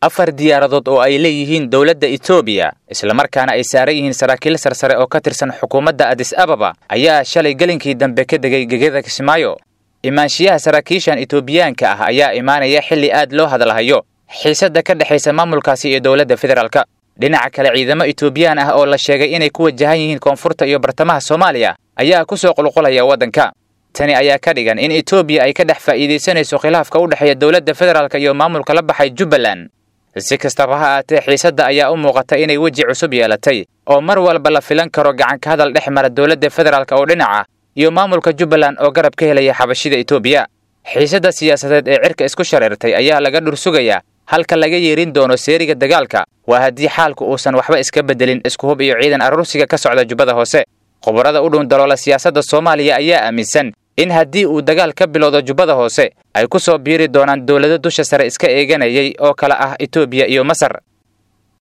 4 diyaaradood oo ay leeyihiin dawladda Itoobiya isla markaana ay saaran yihiin saraakiil sarsare oo ka tirsan xukuumadda Addis Ababa ayaa shalay galinkii dambe ka degay gegada Kismaayo. imaanshiyaha saraakiishan Itoobiyaanka ah ayaa imaanaya xilli aad loo hadalhayo xiisadda ka dhaxaysa maamulkaasi iyo dawladda federaalka. dhinaca kale ciidamo Itoobiyaan ah oo la sheegay inay ku wajahan yihiin koonfurta iyo bartamaha Soomaaliya ayaa ku soo qulqulaya wadanka. tani ayaa ka dhigan in Itoobiya ay ka dhex faa'iideysanayso khilaafka u dhaxeeya dawladda federaalka iyo maamulka la baxay Jubbaland. si kastaba ha ahaatee xiisadda ayaa u muuqata inay weji cusub yeelatay oo mar walba la filan karo gacan ka hadal dhex mara dawladda federaalka oo dhinaca iyo maamulka Jubbaland oo garab ka helaya xabashida Itoobiya. xiisadda siyaasadeed ee cirka isku shareertay ayaa laga dhursugayaa halka laga yeerin doono seeriga dagaalka waa haddii xaalku uusan waxba iska bedelin isku hub iyo ciidan aruursiga ka socda Jubbada Hoose. khubarada u dhown daloola siyaasadda Soomaaliya ayaa aaminsan in haddii uu dagaal ka bilowdo Jubbada Hoose ay ku soo biiri doonaan dawlado dusha sare iska eeganayay oo kala ah Itoobiya iyo Masar.